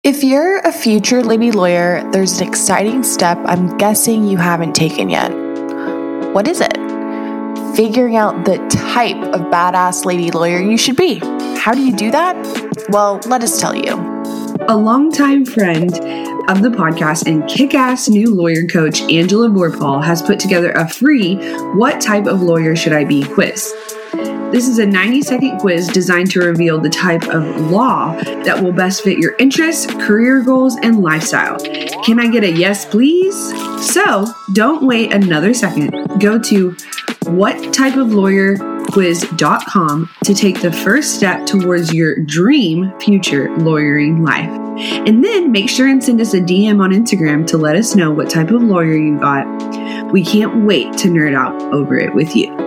If you're a future lady lawyer, there's an exciting step I'm guessing you haven't taken yet. What is it? Figuring out the type of badass lady lawyer you should be. How do you do that? Well, let us tell you. A longtime friend of the podcast and kick-ass new lawyer coach, Angela Vorpahl, has put together a free What Type of Lawyer Should I Be quiz. This is a 90-second quiz designed to reveal the type of law that will best fit your interests, career goals, and lifestyle. Can I get a yes, please? So don't wait another second. Go to whattypeoflawyerquiz.com to take the first step towards your dream future lawyering life. And then make sure and send us a DM on Instagram to let us know what type of lawyer you got. We can't wait to nerd out over it with you.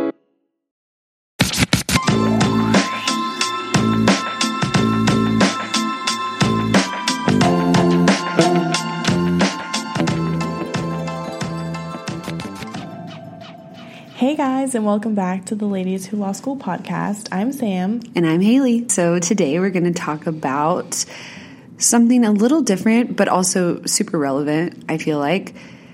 Hey guys, and welcome back to the Ladies Who Law School podcast. I'm Sam. And I'm Haley. So today we're going to talk about something a little different, but also super relevant, I feel like.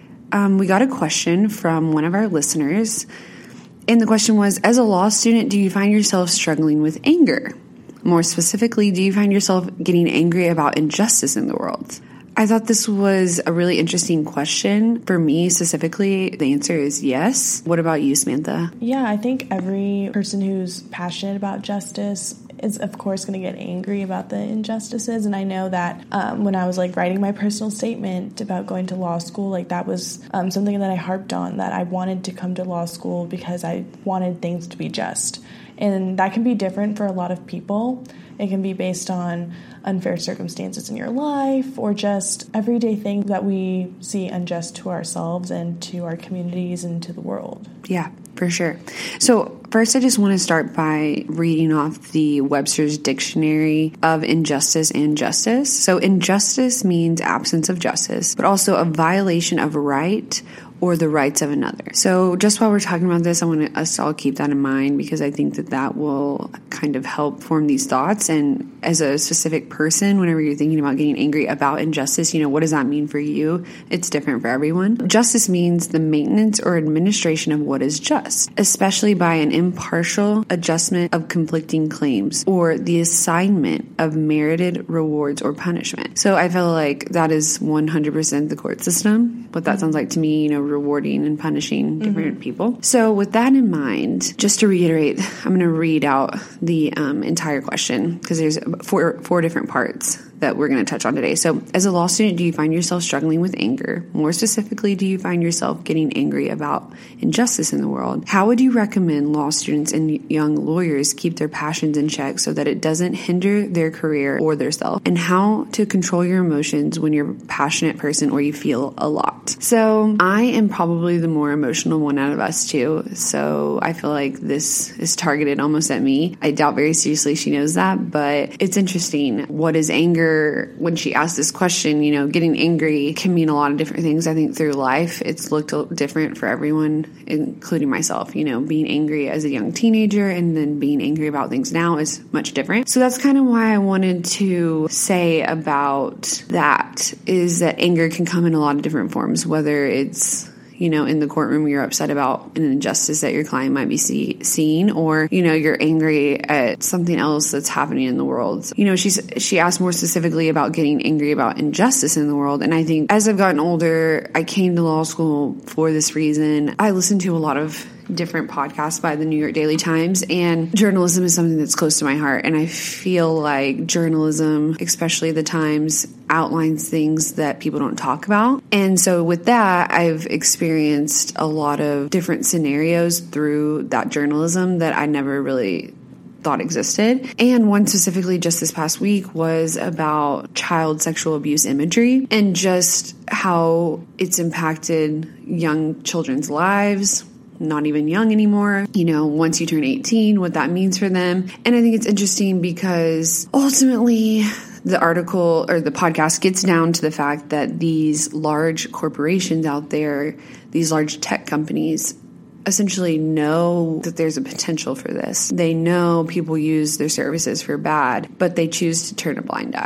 We got a question from one of our listeners, and the question was, as a law student, do you find yourself struggling with anger? More specifically, do you find yourself getting angry about injustice in the world? I thought this was a really interesting question. For me specifically, the answer is yes. What about you, Samantha? Yeah, I think every person who's passionate about justice is, of course, going to get angry about the injustices. And I know that when I was writing my personal statement about going to law school, that was something that I harped on, that I wanted to come to law school because I wanted things to be just. And that can be different for a lot of people. It can be based on unfair circumstances in your life or just everyday things that we see unjust to ourselves and to our communities and to the world. Yeah, for sure. So first, I just want to start by reading off the Webster's Dictionary of Injustice and Justice. So injustice means absence of justice, but also a violation of a right or the rights of another. So just while we're talking about this, I want us to all keep that in mind because I think that will kind of help form these thoughts. And as a specific person, whenever you're thinking about getting angry about injustice, what does that mean for you? It's different for everyone. Justice means the maintenance or administration of what is just, especially by an impartial adjustment of conflicting claims or the assignment of merited rewards or punishment. So I feel like that is 100% the court system. What that sounds like to me, rewarding and punishing different people. So with that in mind, just to reiterate, I'm going to read out the entire question because there's four different parts that we're going to touch on today. So as a law student, do you find yourself struggling with anger? More specifically, do you find yourself getting angry about injustice in the world? How would you recommend law students and young lawyers keep their passions in check so that it doesn't hinder their career or their self? And how to control your emotions when you're a passionate person or you feel a lot? So I am probably the more emotional one out of us two. So I feel like this is targeted almost at me. I doubt very seriously she knows that, but it's interesting. What is anger? When she asked this question, getting angry can mean a lot of different things. I think through life, it's looked different for everyone, including myself. Being angry as a young teenager and then being angry about things now is much different. So that's kind of why I wanted to say about that is that anger can come in a lot of different forms, whether it's in the courtroom, you're upset about an injustice that your client might be seeing, or, you're angry at something else that's happening in the world. She asked more specifically about getting angry about injustice in the world. And I think as I've gotten older, I came to law school for this reason. I listened to a lot of different podcasts by the New York Daily Times, and journalism is something that's close to my heart. And I feel like journalism, especially the Times, outlines things that people don't talk about. And so with that, I've experienced a lot of different scenarios through that journalism that I never really thought existed. And one specifically just this past week was about child sexual abuse imagery and just how it's impacted young children's lives, not even young anymore, once you turn 18, what that means for them. And I think it's interesting because ultimately the article or the podcast gets down to the fact that these large corporations out there, these large tech companies, essentially know that there's a potential for this. They know people use their services for bad, but they choose to turn a blind eye.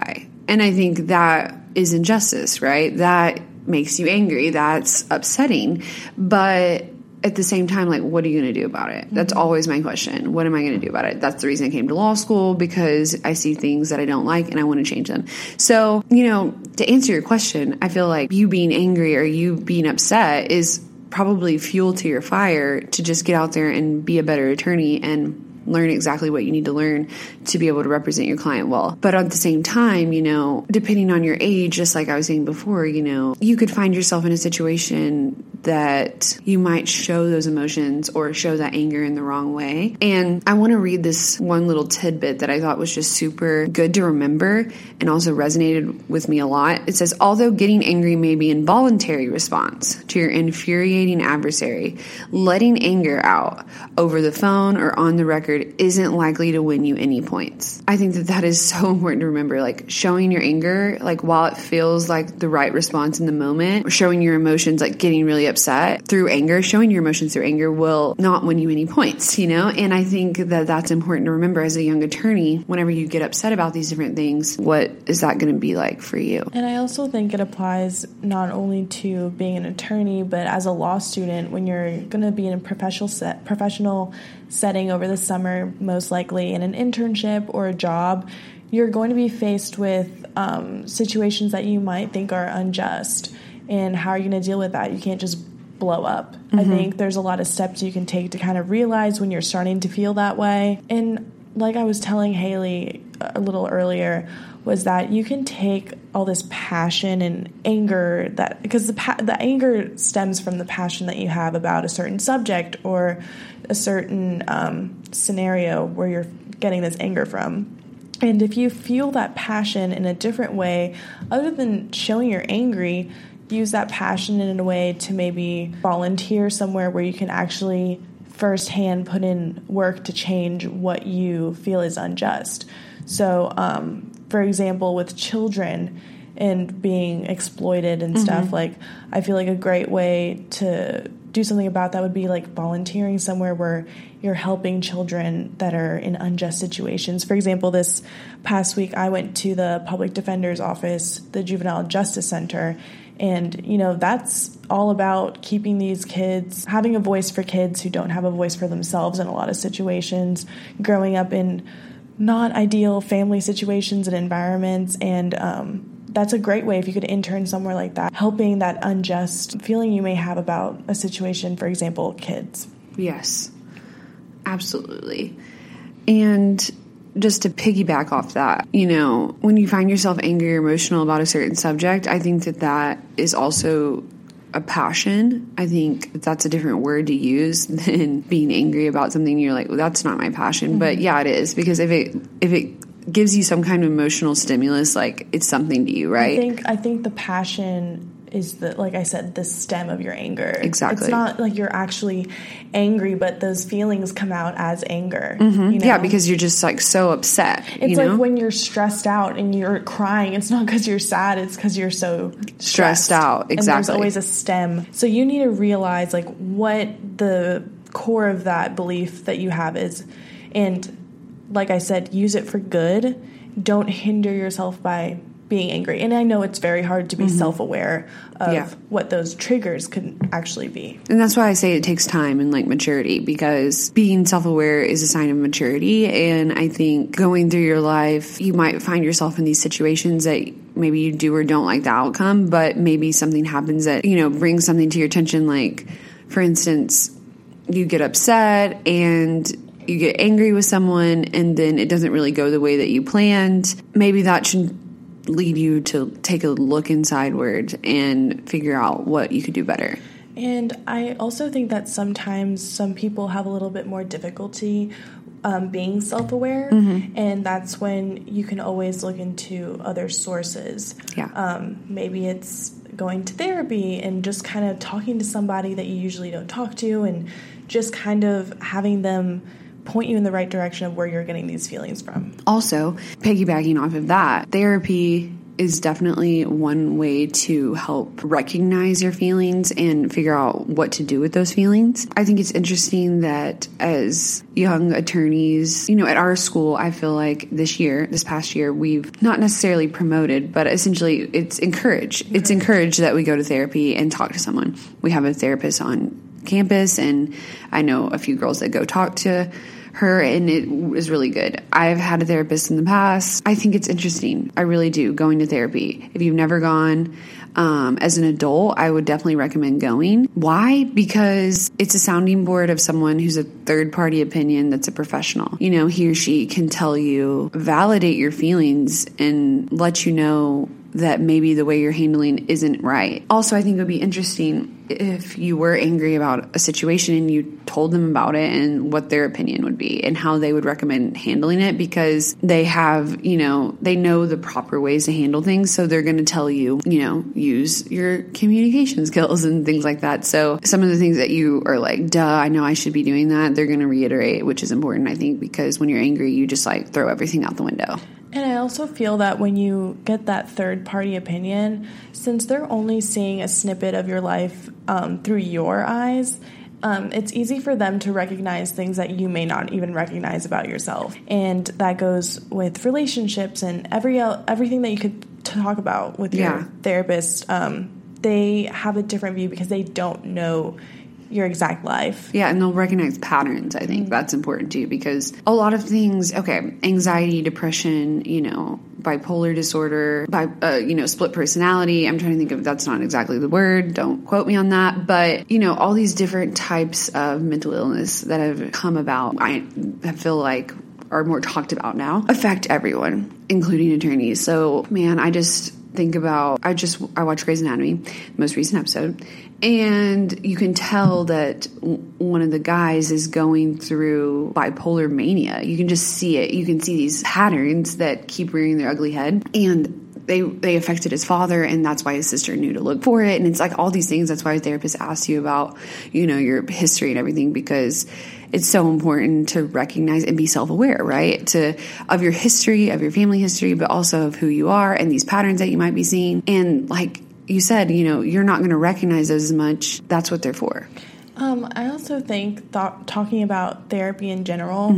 And I think that is injustice, right? That makes you angry. That's upsetting. But at the same time, like, what are you going to do about it? That's always my question. What am I going to do about it? That's the reason I came to law school, because I see things that I don't like and I want to change them. So, to answer your question, I feel like you being angry or you being upset is probably fuel to your fire to just get out there and be a better attorney and learn exactly what you need to learn to be able to represent your client well. But at the same time, depending on your age, just like I was saying before, you could find yourself in a situation that you might show those emotions or show that anger in the wrong way. And I want to read this one little tidbit that I thought was just super good to remember and also resonated with me a lot. It says, although getting angry may be an involuntary response to your infuriating adversary, letting anger out over the phone or on the record isn't likely to win you any points. I think that is so important to remember, like showing your anger, like while it feels like the right response in the moment, or showing your emotions, like getting really upset through anger, showing your emotions through anger will not win you any points, And I think that that's important to remember as a young attorney. Whenever you get upset about these different things, what is that going to be like for you? And I also think it applies not only to being an attorney, but as a law student, when you're going to be in a professional setting over the summer, most likely in an internship or a job, you're going to be faced with situations that you might think are unjust. And how are you going to deal with that? You can't just blow up. I think there's a lot of steps you can take to kind of realize when you're starting to feel that way. And like I was telling Haley a little earlier, was that you can take all this passion and anger because the anger stems from the passion that you have about a certain subject or a certain scenario where you're getting this anger from. And if you feel that passion in a different way, other than showing you're angry, use that passion in a way to maybe volunteer somewhere where you can actually firsthand put in work to change what you feel is unjust. So, for example, with children and being exploited and stuff, like I feel like a great way to do something about that would be like volunteering somewhere where you're helping children that are in unjust situations. For example, this past week I went to the public defender's office, the Juvenile Justice Center, and, that's all about keeping these kids, having a voice for kids who don't have a voice for themselves in a lot of situations, growing up in not ideal family situations and environments. And that's a great way if you could intern somewhere like that, helping that unjust feeling you may have about a situation, for example, kids. Yes, absolutely. And just to piggyback off that, when you find yourself angry or emotional about a certain subject, I think that is also a passion. I think that's a different word to use than being angry about something you're like, well, that's not my passion. But yeah, it is, because if it gives you some kind of emotional stimulus, like it's something to you, right? I think the passion is like I said, the stem of your anger. Exactly. It's not like you're actually angry, but those feelings come out as anger. Yeah, because you're just like so upset. It's like when you're stressed out and you're crying, it's not because you're sad, it's because you're so stressed out. Exactly. And there's always a stem. So you need to realize like what the core of that belief that you have is. And like I said, use it for good. Don't hinder yourself by being angry. And I know it's very hard to be self-aware of what those triggers could actually be. And that's why I say it takes time and like maturity, because being self-aware is a sign of maturity. And I think going through your life, you might find yourself in these situations that maybe you do or don't like the outcome, but maybe something happens that, brings something to your attention. Like, for instance, you get upset and you get angry with someone and then it doesn't really go the way that you planned. Maybe that should lead you to take a look insideward and figure out what you could do better. And I also think that sometimes some people have a little bit more difficulty being self-aware, and that's when you can always look into other sources. Maybe it's going to therapy and just kind of talking to somebody that you usually don't talk to, and just kind of having them point you in the right direction of where you're getting these feelings from. Also, piggybacking off of that, therapy is definitely one way to help recognize your feelings and figure out what to do with those feelings. I think it's interesting that as young attorneys, at our school, I feel like this past year, we've not necessarily promoted, but essentially it's encouraged. It's encouraged that we go to therapy and talk to someone. We have a therapist on campus, and I know a few girls that go talk to her, and it is really good. I've had a therapist in the past. I think it's interesting. I really do, going to therapy. If you've never gone as an adult, I would definitely recommend going. Why? Because it's a sounding board of someone who's a third-party opinion that's a professional. He or she can tell you, validate your feelings, and let you know that maybe the way you're handling isn't right. Also, I think it would be interesting if you were angry about a situation and you told them about it and what their opinion would be and how they would recommend handling it, because they have, they know the proper ways to handle things. So they're going to tell you, use your communication skills and things like that. So some of the things that you are like, duh, I know I should be doing that, they're going to reiterate, which is important, I think, because when you're angry, you just throw everything out the window. And I also feel that when you get that third-party opinion, since they're only seeing a snippet of your life through your eyes, it's easy for them to recognize things that you may not even recognize about yourself. And that goes with relationships and everything that you could talk about with your therapist. They have a different view because they don't know your exact life. Yeah, and they'll recognize patterns. I think that's important too, because a lot of things, anxiety, depression, bipolar disorder, split personality. I'm trying to think of, that's not exactly the word. Don't quote me on that. But, all these different types of mental illness that have come about, I feel like are more talked about now, affect everyone, including attorneys. So, man, I just think about, I watched Grey's Anatomy, the most recent episode, and you can tell that one of the guys is going through bipolar mania. You can just see it. You can see these patterns that keep rearing their ugly head, and they affected his father, and that's why his sister knew to look for it. And it's all these things. That's why a therapist asks you about, your history and everything, because it's so important to recognize and be self-aware, right? Of your history, of your family history, but also of who you are and these patterns that you might be seeing. And like you said, you're not going to recognize those as much. That's what they're for. I also think talking about therapy in general,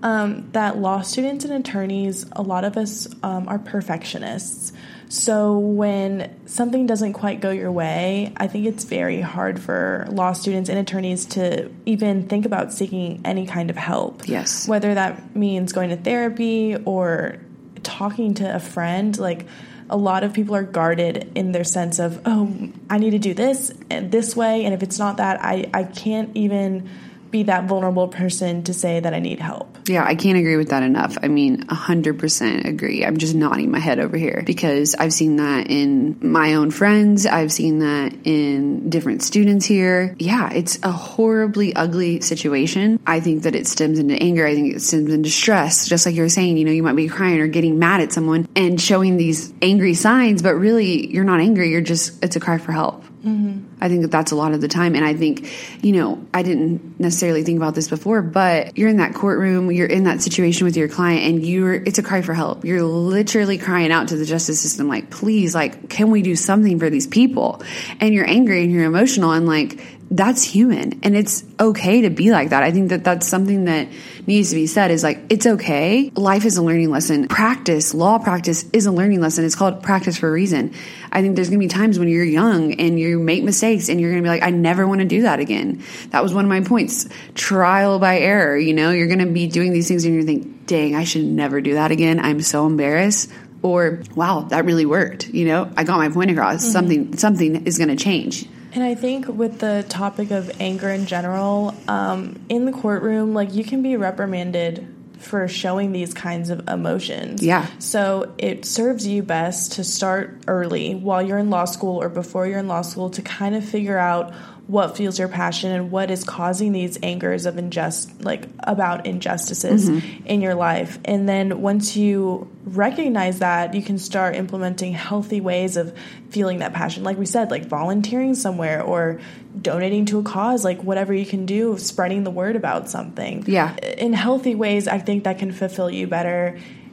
that law students and attorneys, a lot of us are perfectionists. So when something doesn't quite go your way, I think it's very hard for law students and attorneys to even think about seeking any kind of help. Yes. Whether that means going to therapy or talking to a friend, a lot of people are guarded in their sense of, I need to do this and this way, and if it's not that, I can't even be that vulnerable person to say that I need help. Yeah, I can't agree with that enough. 100% agree. I'm just nodding my head over here because I've seen that in my own friends. I've seen that in different students here. Yeah, it's a horribly ugly situation. I think that it stems into anger. I think it stems into stress. Just like you were saying, you might be crying or getting mad at someone and showing these angry signs, but really you're not angry. It's a cry for help. Mm-hmm. I think that's a lot of the time. And I think, I didn't necessarily think about this before, but you're in that courtroom, you're in that situation with your client, and it's a cry for help. You're literally crying out to the justice system, please, can we do something for these people? And you're angry and you're emotional, and that's human. And it's okay to be like that. I think that that's something that needs to be said is it's okay. Life is a learning lesson. Law practice is a learning lesson. It's called practice for a reason. I think there's going to be times when you're young and you make mistakes and you're going to be I never want to do that again. That was one of my points. Trial by error. You're going to be doing these things and you're think, dang, I should never do that again. I'm so embarrassed. Or, wow, that really worked. I got my point across. Mm-hmm. Something is going to change. And I think with the topic of anger in general, in the courtroom, you can be reprimanded for showing these kinds of emotions. Yeah. So it serves you best to start early while you're in law school or before you're in law school to kind of figure out what fuels your passion and what is causing these angers of about injustices in your life. And then once you recognize that, you can start implementing healthy ways of feeling that passion. Like we said, volunteering somewhere or donating to a cause, whatever you can do, spreading the word about something. Yeah. In healthy ways, I think that can fulfill you better.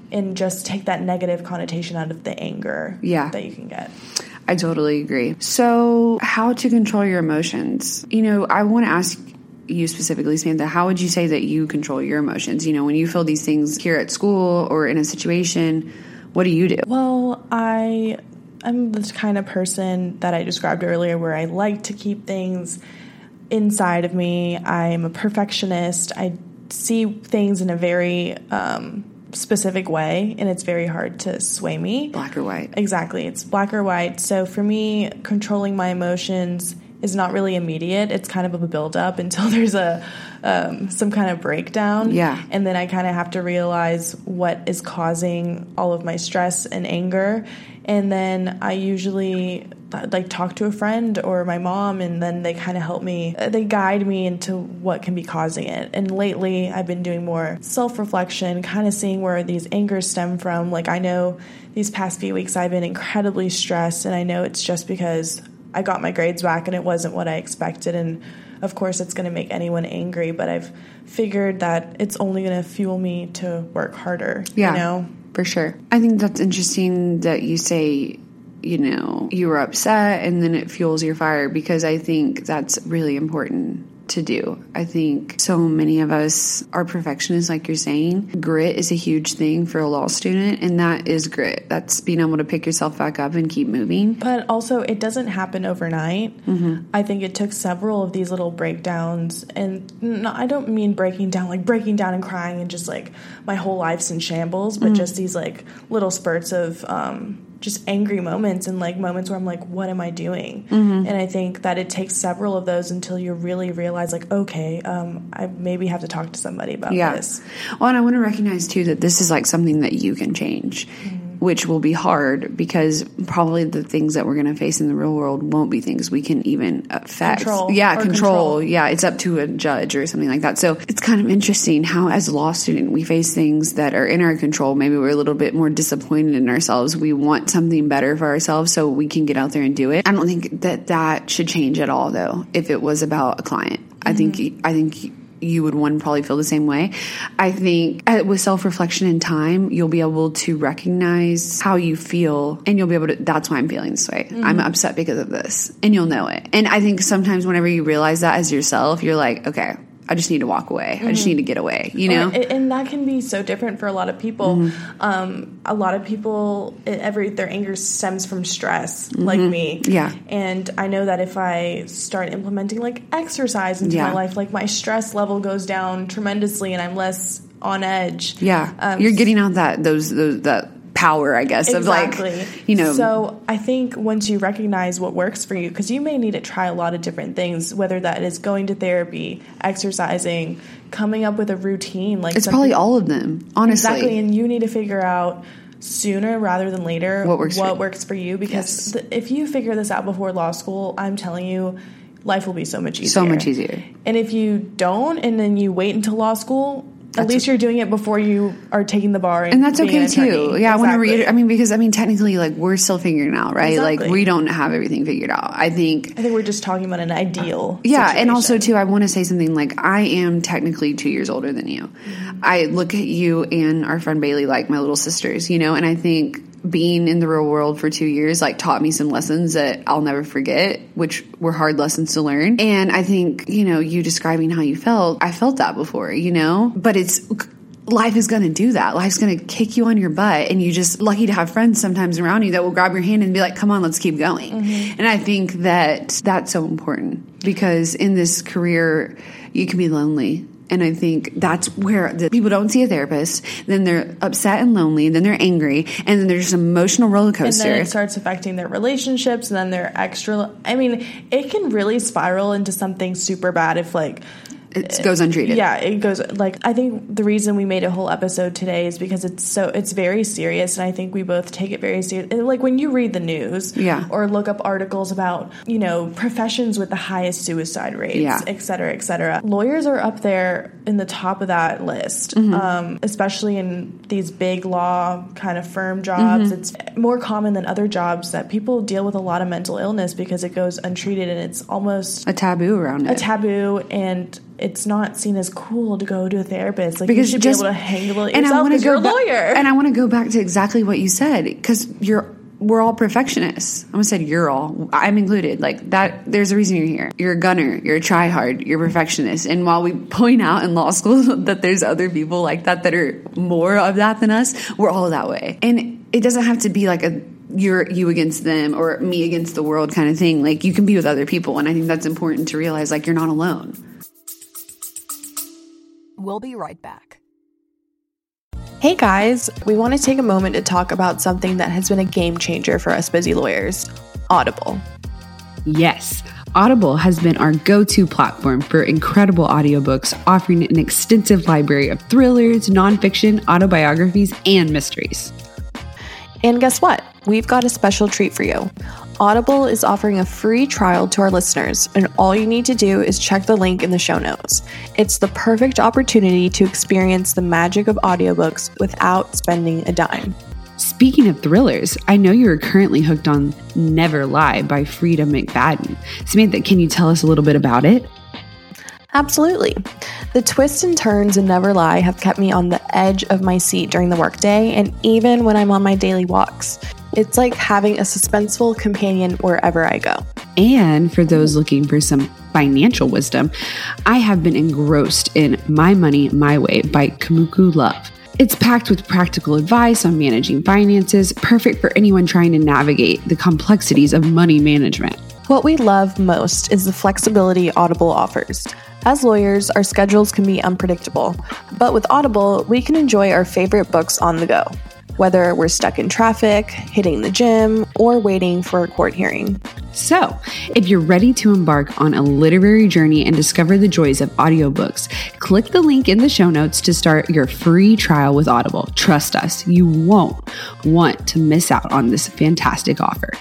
and just take that negative connotation out of the anger that you can get. I totally agree. So how to control your emotions? I want to ask you specifically, Samantha, how would you say that you control your emotions? When you feel these things here at school or in a situation, what do you do? Well, I'm the kind of person that I described earlier where I like to keep things inside of me. I'm a perfectionist. I see things in a very specific way, and it's very hard to sway me. Black or white. Exactly. It's black or white. So for me, controlling my emotions is not really immediate. It's kind of a build-up until there's some kind of breakdown. Yeah. And then I kind of have to realize what is causing all of my stress and anger. And then I usually talk to a friend or my mom, and then they kind of help me. They guide me into what can be causing it. And lately I've been doing more self-reflection, kind of seeing where these angers stem from. I know these past few weeks I've been incredibly stressed, and I know it's just because I got my grades back and it wasn't what I expected. And of course it's going to make anyone angry, but I've figured that it's only going to fuel me to work harder. Yeah, for sure. I think that's interesting that you say, you were upset and then it fuels your fire, because I think that's really important to do. I think so many of us are perfectionists, like you're saying. Grit is a huge thing for a law student, and that is grit. That's being able to pick yourself back up and keep moving. But also, it doesn't happen overnight. Mm-hmm. I think it took several of these little breakdowns, and I don't mean breaking down and crying and just my whole life's in shambles, but just these little spurts of just angry moments and moments where I'm what am I doing? Mm-hmm. And I think that it takes several of those until you really realize okay, I maybe have to talk to somebody about this. Well, and I want to recognize too that this is something that you can change. Which will be hard, because probably the things that we're going to face in the real world won't be things we can even affect. Control. Yeah, it's up to a judge or something like that. So it's kind of interesting how, as a law student, we face things that are in our control. Maybe we're a little bit more disappointed in ourselves. We want something better for ourselves so we can get out there and do it. I don't think that should change at all, though, if it was about a client. Mm-hmm. I think you would probably feel the same way. I think with self-reflection and time, you'll be able to recognize how you feel, and you'll be able to, that's why I'm feeling this way. Mm-hmm. I'm upset because of this, and you'll know it. And I think sometimes whenever you realize that as yourself, you're okay, I just need to walk away. Mm-hmm. I just need to get away, And that can be so different for a lot of people. Mm-hmm. A lot of people, their anger stems from stress, like me. Yeah. And I know that if I start implementing exercise into my life, my stress level goes down tremendously and I'm less on edge. Yeah. You're getting out that power, I guess, exactly. of So I think once you recognize what works for you, because you may need to try a lot of different things, whether that is going to therapy, exercising, coming up with a routine. It's probably all of them, honestly. Exactly, and you need to figure out sooner rather than later what works for you, because if you figure this out before law school, I'm telling you, life will be so much easier. So much easier. And if you don't, and then you wait until law school, at least you're doing it before you are taking the bar. And that's okay too. Yeah, exactly. I want to reiterate. Because technically, we're still figuring it out, right? Exactly. We don't have everything figured out. I think we're just talking about an ideal. Yeah, situation. And also too, I want to say something. I am technically 2 years older than you. Mm-hmm. I look at you and our friend Bailey like my little sisters, and I think being in the real world for 2 years taught me some lessons that I'll never forget, which were hard lessons to learn. And I think, you describing how you felt, I felt that before, but life is going to do that. Life's going to kick you on your butt, and you're just lucky to have friends sometimes around you that will grab your hand and be like, come on, let's keep going. Mm-hmm. And I think that that's so important, because in this career, you can be lonely. And I think that's where the people don't see a therapist. Then they're upset and lonely. Then they're angry. And then they're just an emotional roller coaster. And then it starts affecting their relationships. And then they're it can really spiral into something super bad if it goes untreated. Yeah, it goes I think the reason we made a whole episode today is because it's very serious, and I think we both take it very serious. When you read the news, or look up articles about professions with the highest suicide rates, et cetera, lawyers are up there in the top of that list. Mm-hmm. Especially in these big law kind of firm jobs. Mm-hmm. It's more common than other jobs that people deal with a lot of mental illness because it goes untreated, and it's almost a taboo around it. A taboo, and it's not seen as cool to go to a therapist. Like, because you should be able to handle it yourself because you're a lawyer. And I want to go back to exactly what you said, because we're all perfectionists. I almost said you're all. I'm included. Like that, there's a reason you're here. You're a gunner. You're a try-hard. You're a perfectionist. And while we point out in law school that there's other people like that are more of that than us, we're all that way. And it doesn't have to be like you're you against them or me against the world kind of thing. Like, you can be with other people. And I think that's important to realize, like, you're not alone. We'll be right back. Hey guys, we want to take a moment to talk about something that has been a game changer for us busy lawyers, Audible. Yes, Audible has been our go-to platform for incredible audiobooks, offering an extensive library of thrillers, nonfiction, autobiographies, and mysteries. And guess what? We've got a special treat for you. Audible is offering a free trial to our listeners, and all you need to do is check the link in the show notes. It's the perfect opportunity to experience the magic of audiobooks without spending a dime. Speaking of thrillers, I know you are currently hooked on Never Lie by Frida McFadden. Samantha, can you tell us a little bit about it? Absolutely. The twists and turns in Never Lie have kept me on the edge of my seat during the workday and even when I'm on my daily walks. It's like having a suspenseful companion wherever I go. And for those looking for some financial wisdom, I have been engrossed in My Money, My Way by Kumiko Love. It's packed with practical advice on managing finances, perfect for anyone trying to navigate the complexities of money management. What we love most is the flexibility Audible offers. As lawyers, our schedules can be unpredictable, but with Audible, we can enjoy our favorite books on the go, whether we're stuck in traffic, hitting the gym, or waiting for a court hearing. So, if you're ready to embark on a literary journey and discover the joys of audiobooks, click the link in the show notes to start your free trial with Audible. Trust us, you won't want to miss out on this fantastic offer.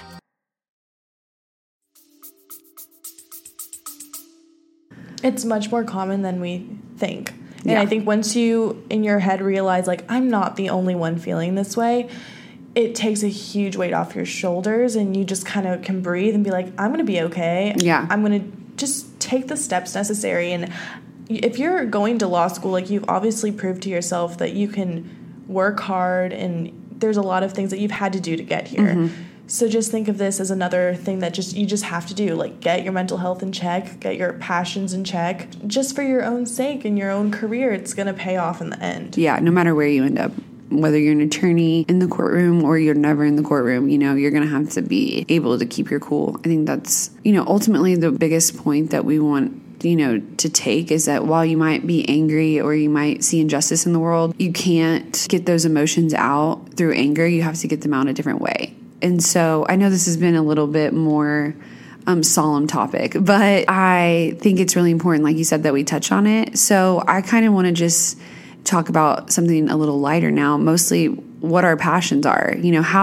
It's much more common than we think. And Yeah. I think once you, in your head, realize, like, I'm not the only one feeling this way, it takes a huge weight off your shoulders and you just kind of can breathe and be like, I'm going to be okay. Yeah. I'm going to just take the steps necessary. And if you're going to law school, like, you've obviously proved to yourself that you can work hard and there's a lot of things that you've had to do to get here. Mm-hmm. So just think of this as another thing that you just have to do. Like, get your mental health in check, get your passions in check. Just for your own sake and your own career, it's going to pay off in the end. Yeah, no matter where you end up, whether you're an attorney in the courtroom or you're never in the courtroom, you're going to have to be able to keep your cool. I think that's, ultimately the biggest point that we want to take is that while you might be angry or you might see injustice in the world, you can't get those emotions out through anger. You have to get them out a different way. And so I know this has been a little bit more solemn topic, but I think it's really important, like you said, that we touch on it. So I kind of want to just talk about something a little lighter now, mostly what our passions are,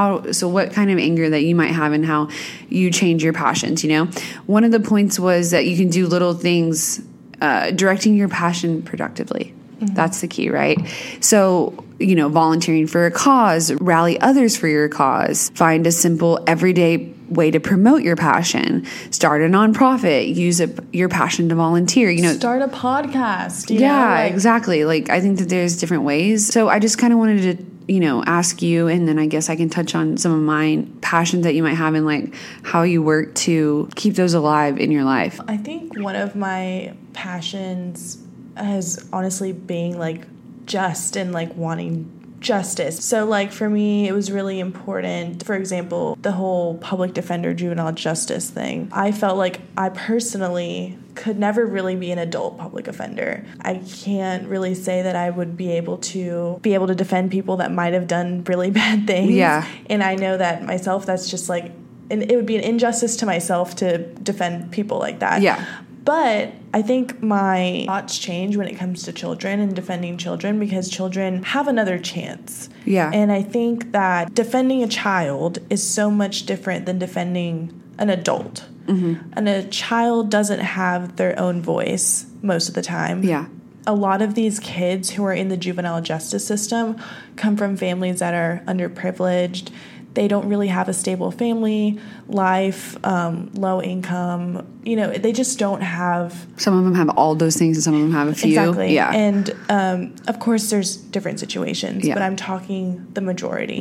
so what kind of anger that you might have and how you change your passions. One of the points was that you can do little things, directing your passion productively. Mm-hmm. That's the key, right? So, volunteering for a cause, rally others for your cause, find a simple everyday way to promote your passion, start a nonprofit, use your passion to volunteer, start a podcast. Exactly. Like, I think that there's different ways. So I just kind of wanted to, ask you, and then I guess I can touch on some of my passions that you might have and like how you work to keep those alive in your life. I think one of my passions has honestly being like just and like wanting justice. So like for me, it was really important. For example, the whole public defender juvenile justice thing. I felt like I personally could never really be an adult public offender. I can't really say that I would be able to defend people that might have done really bad things. Yeah. And I know that myself, that's just like, and it would be an injustice to myself to defend people like that. Yeah. But I think my thoughts change when it comes to children and defending children because children have another chance. Yeah. And I think that defending a child is so much different than defending an adult. Mm-hmm. And a child doesn't have their own voice most of the time. Yeah. A lot of these kids who are in the juvenile justice system come from families that are underprivileged. They don't really have a stable family. life, low income. They just don't have. Some of them have all those things and some of them have a few. Exactly. Yeah. And of course, there's different situations, but I'm talking the majority.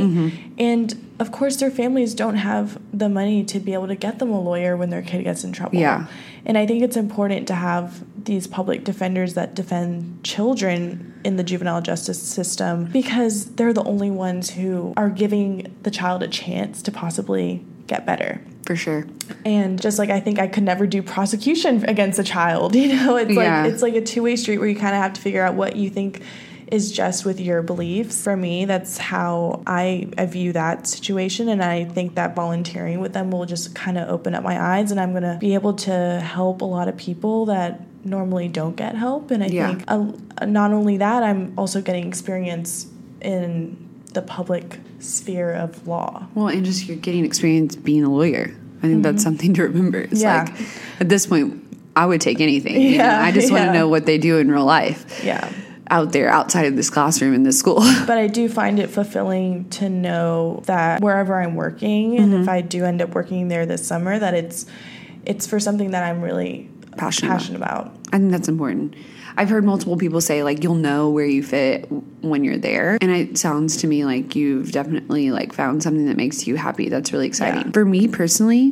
And of course, their families don't have the money to be able to get them a lawyer when their kid gets in trouble. Yeah. And I think it's important to have these public defenders that defend children in the juvenile justice system, because they're the only ones who are giving the child a chance to possibly get better. For sure. And just like I think I could never do prosecution against a child, it's like a two-way street where you kind of have to figure out what you think is just with your beliefs. For me, that's how I view that situation, and I think that volunteering with them will just kind of open up my eyes, and I'm going to be able to help a lot of people that normally don't get help. And I think not only that, I'm also getting experience in the public sphere of law. Well, and just you're getting experience being a lawyer. I think that's something to remember. It's like, at this point, I would take anything. I just want to know what they do in real life. Yeah. Out there, outside of this classroom in this school. But I do find it fulfilling to know that wherever I'm working, and if I do end up working there this summer, that it's for something that I'm really passionate about. I think that's important. I've heard multiple people say, like, you'll know where you fit when you're there. And it sounds to me like you've definitely, like, found something that makes you happy. That's really exciting. Yeah. For me personally,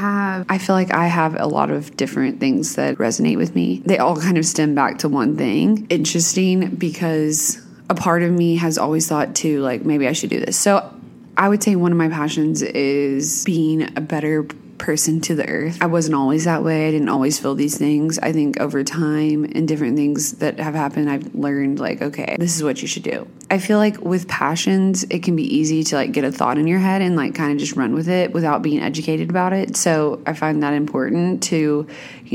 I feel like I have a lot of different things that resonate with me. They all kind of stem back to one thing. Interesting, because a part of me has always thought, too, like, maybe I should do this. So I would say one of my passions is being a better person to the earth. I wasn't always that way. I didn't always feel these things. I think over time and different things that have happened, I've learned, like, okay, this is what you should do. I feel like with passions, it can be easy to, like, get a thought in your head and, like, kind of just run with it without being educated about it. So I find that important to,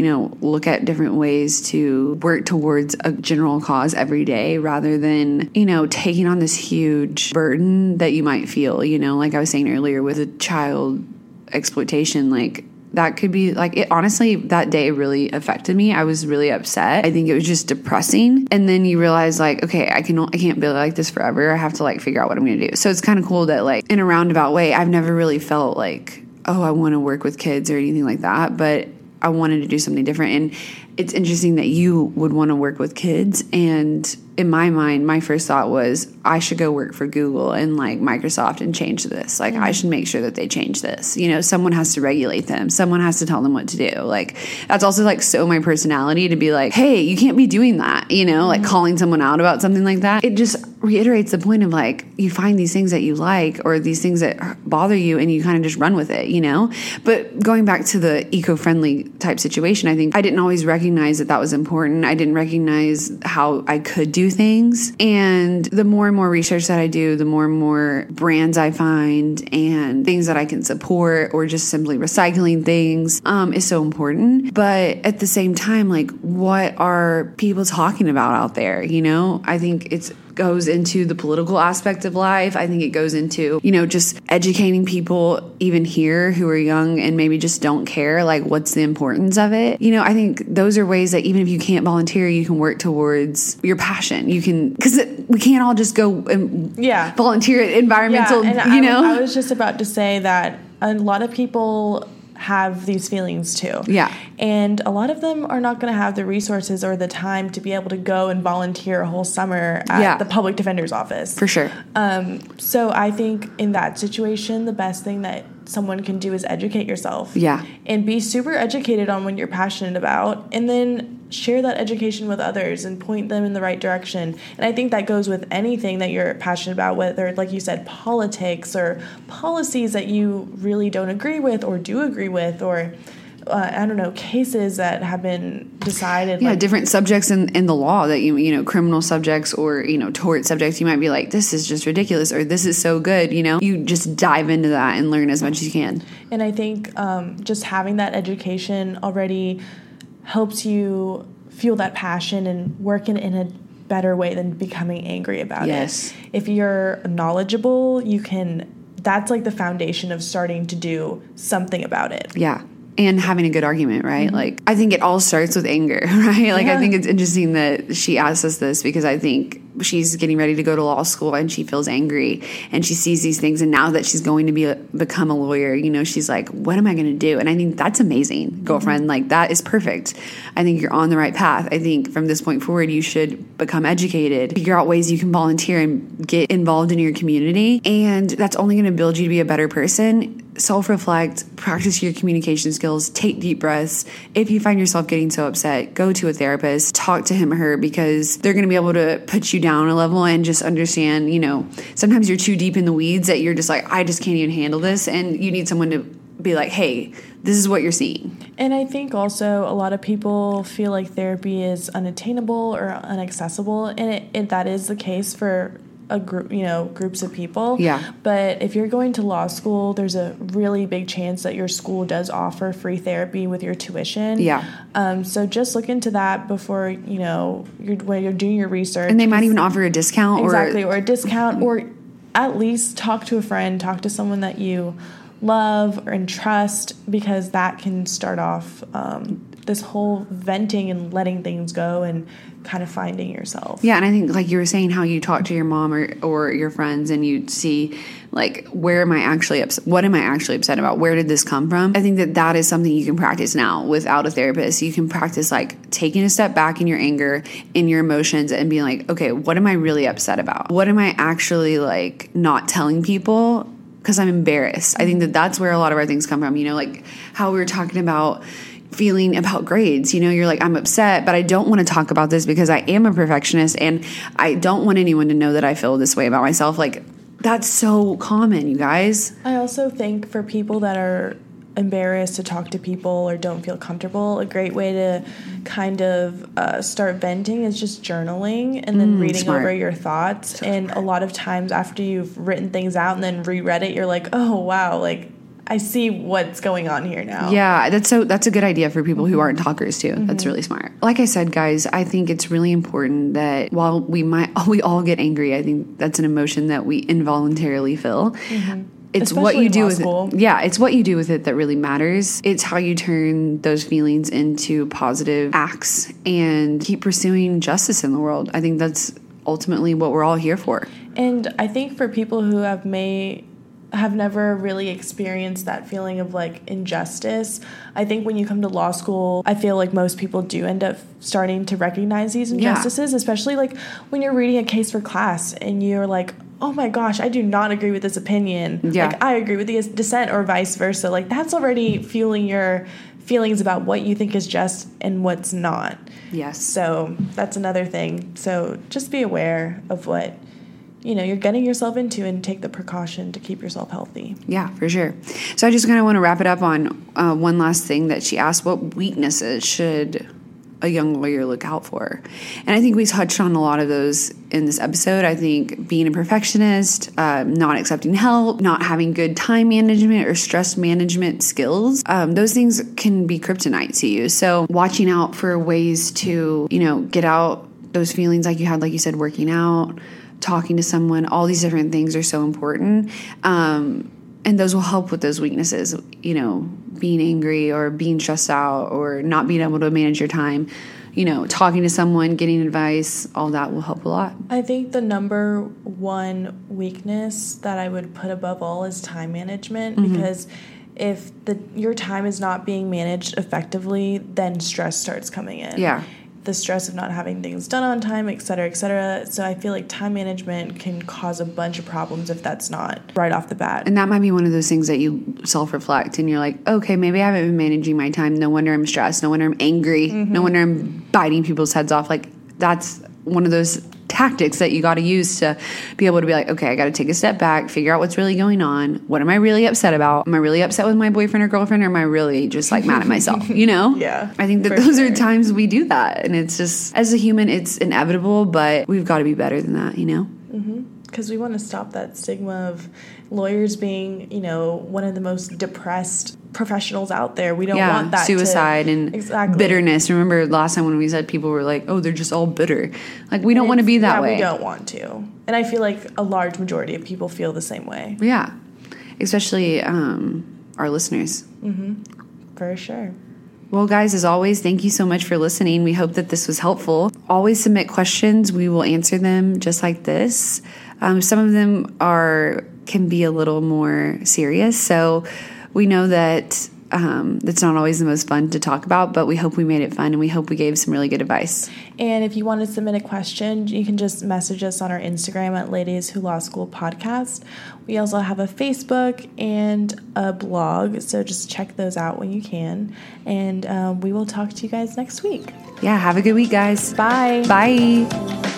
look at different ways to work towards a general cause every day, rather than, taking on this huge burden that you might feel, like I was saying earlier with a child exploitation. Like, that could be, like, it honestly, that day really affected me. I was really upset. I think it was just depressing. And then you realize, like, okay, I can't be like this forever. I have to, like, figure out what I'm going to do. So it's kind of cool that, like, in a roundabout way, I've never really felt like, oh, I want to work with kids or anything like that, but I wanted to do something different. And it's interesting that you would want to work with kids. And in my mind, my first thought was, I should go work for Google and, like, Microsoft and change this. Like, I should make sure that they change this. Someone has to regulate them. Someone has to tell them what to do. Like, that's also, like, so my personality to be like, hey, you can't be doing that, like calling someone out about something like that. It just reiterates the point of, like, you find these things that you like or these things that bother you and you kind of just run with it, But going back to the eco-friendly type situation, I think I didn't always recognize that was important. I didn't recognize how I could do things. And the more and more research that I do, the more and more brands I find and things that I can support, or just simply recycling things, is so important. But at the same time, like, what are people talking about out there? I think it goes into the political aspect of life. I think it goes into, just educating people even here who are young and maybe just don't care, like, what's the importance of it. I think those are ways that even if you can't volunteer, you can work towards your passion. You can, because we can't all just go and volunteer at environmental, I was just about to say that a lot of people have these feelings too. Yeah. And a lot of them are not going to have the resources or the time to be able to go and volunteer a whole summer at the public defender's office. For sure. So I think in that situation, the best thing that someone can do is educate yourself. Yeah. And be super educated on what you're passionate about, and then share that education with others and point them in the right direction. And I think that goes with anything that you're passionate about, whether, like you said, politics or policies that you really don't agree with or do agree with, or I don't know, cases that have been decided. Yeah, like different subjects in the law that criminal subjects or, tort subjects, you might be like, this is just ridiculous, or this is so good, You just dive into that and learn as much as you can. And I think just having that education already helps you feel that passion and work in a better way than becoming angry about it. If you're knowledgeable, that's like the foundation of starting to do something about it. Yeah. And having a good argument, right? Mm-hmm. Like, I think it all starts with anger, right? Like, I think it's interesting that she asked us this, because I think she's getting ready to go to law school and she feels angry and she sees these things, and now that she's going to become a lawyer, you know, she's like, what am I going to do? And I think that's amazing, girlfriend. Like, that is perfect. I think you're on the right path. I think from this point forward, you should become educated, figure out ways you can volunteer and get involved in your community, and that's only going to build you to be a better person. Self-reflect, practice your communication skills, take deep breaths. If you find yourself getting so upset, go to a therapist, talk to him or her, because they're going to be able to put you down a level and just understand, you know, sometimes you're too deep in the weeds that you're just like, I just can't even handle this. And you need someone to be like, hey, this is what you're seeing. And I think also a lot of people feel like therapy is unattainable or inaccessible. And that is the case for a group, you know, groups of people. Yeah. But if you're going to law school, there's a really big chance that your school does offer free therapy with your tuition. Yeah. So just look into that before, you know, when you're doing your research. And they might even offer a discount. Exactly. Or a discount, or at least talk to a friend, talk to someone that you love and trust, because that can start off this whole venting and letting things go and kind of finding yourself. Yeah, and I think, like you were saying, how you talk to your mom or your friends and you see, like, where am I actually upset? What am I actually upset about? Where did this come from? I think that is something you can practice now without a therapist. You can practice, like, taking a step back in your anger, in your emotions, and being like, okay, what am I really upset about? What am I actually, like, not telling people because I'm embarrassed? I think that that's where a lot of our things come from. You know, like how we were talking about feeling about grades. You know, you're like, I'm upset, but I don't want to talk about this because I am a perfectionist and I don't want anyone to know that I feel this way about myself. Like, that's so common, you guys. I also think for people that are embarrassed to talk to people or don't feel comfortable, a great way to kind of start venting is just journaling and then reading smart. over your thoughts. And a lot of times after you've written things out and then reread it, you're like, oh, wow, like, I see what's going on here now. Yeah, that's a good idea for people who aren't talkers too. That's really smart. Like I said, guys, I think it's really important that while we all get angry, I think that's an emotion that we involuntarily feel. It's Especially what you do with it. Yeah, it's what you do with it that really matters. It's how you turn those feelings into positive acts and keep pursuing justice in the world. I think that's ultimately what we're all here for. And I think for people who have never really experienced that feeling of like injustice, I think when you come to law school, I feel like most people do end up starting to recognize these injustices, especially like when you're reading a case for class and you're like, oh my gosh, I do not agree with this opinion. Yeah. Like, I agree with the dissent, or vice versa. Like, that's already fueling your feelings about what you think is just and what's not. Yes. So that's another thing. So just be aware of what, you know, you're getting yourself into and take the precaution to keep yourself healthy. Yeah, for sure. So I just kind of want to wrap it up on one last thing that she asked. What weaknesses should a young lawyer look out for? And I think we touched on a lot of those in this episode. I think being a perfectionist, not accepting help, not having good time management or stress management skills, those things can be kryptonite to you. So watching out for ways to, you know, get out those feelings like you had, like you said, working out, talking to someone, all these different things are so important. And those will help with those weaknesses, you know, being angry or being stressed out or not being able to manage your time, you know, talking to someone, getting advice, all that will help a lot. I think the number one weakness that I would put above all is time management, because if your time is not being managed effectively, then stress starts coming in. Yeah. The stress of not having things done on time, et cetera, et cetera. So I feel like time management can cause a bunch of problems if that's not right off the bat. And that might be one of those things that you self-reflect and you're like, okay, maybe I haven't been managing my time. No wonder I'm stressed. No wonder I'm angry. No wonder I'm biting people's heads off. Like, that's one of those tactics that you got to use to be able to be like, okay, I got to take a step back, figure out what's really going on. What am I really upset about? Am I really upset with my boyfriend or girlfriend, or am I really just like mad at myself? You know? Yeah. I think that those are times we do that. And it's just, as a human, it's inevitable, but we've got to be better than that, you know? Because we want to stop that stigma of lawyers being, you know, one of the most depressed professionals out there. We don't want that suicide and bitterness. Remember last time when we said people were like, oh, they're just all bitter. Like, we don't want to be that way. We don't want to. And I feel like a large majority of people feel the same way. Yeah. Especially our listeners. For sure. Well, guys, as always, thank you so much for listening. We hope that this was helpful. Always submit questions. We will answer them just like this. Some of them can be a little more serious. So we know that it's not always the most fun to talk about, but we hope we made it fun and we hope we gave some really good advice. And if you want to submit a question, you can just message us on our Instagram at Ladies Who Law School Podcast. We also have a Facebook and a blog, so just check those out when you can. And we will talk to you guys next week. Yeah, have a good week, guys. Bye. Bye.